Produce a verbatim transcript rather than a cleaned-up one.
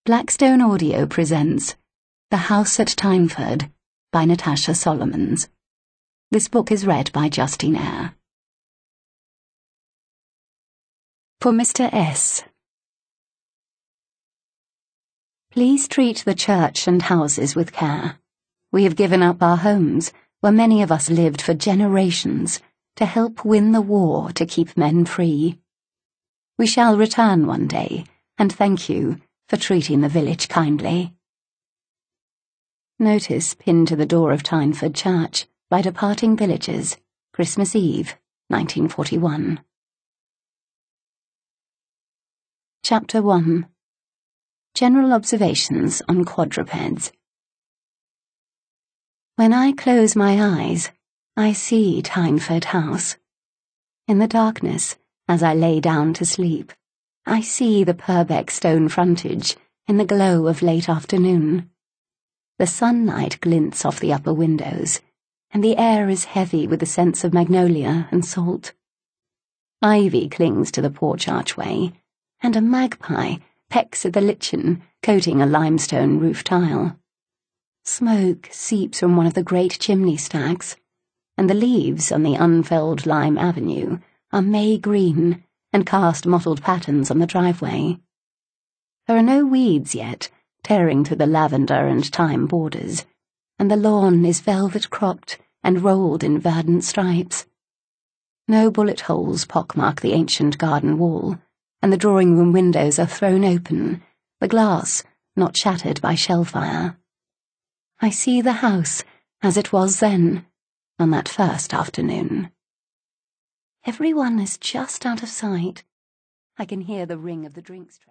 Blackstone Audio presents The House at Tyneford by Natasha Solomons. This book is read by Justine Eyre. For Mister S. Please treat the church and houses with care. We have given up our homes, where many of us lived for generations, to help win the war to keep men free. We shall return one day, and thank you for treating the village kindly. Notice pinned to the door of Tyneford Church by Departing Villagers, Christmas Eve, nineteen forty-one. Chapter one. General Observations on Quadrupeds. When I close my eyes, I see Tyneford House. In the darkness, as I lay down to sleep, I see the Purbeck stone frontage in the glow of late afternoon. The sunlight glints off the upper windows, and the air is heavy with the sense of magnolia and salt. Ivy clings to the porch archway, and a magpie pecks at the lichen coating a limestone roof tile. Smoke seeps from one of the great chimney stacks, and the leaves on the unfelled lime avenue are May green and cast mottled patterns on the driveway. There are no weeds yet, tearing through the lavender and thyme borders, and the lawn is velvet-cropped and rolled in verdant stripes. No bullet holes pockmark the ancient garden wall, and the drawing-room windows are thrown open, the glass not shattered by shell fire. I see the house as it was then, on that first afternoon. Everyone is just out of sight. I can hear the ring of the drinks tray.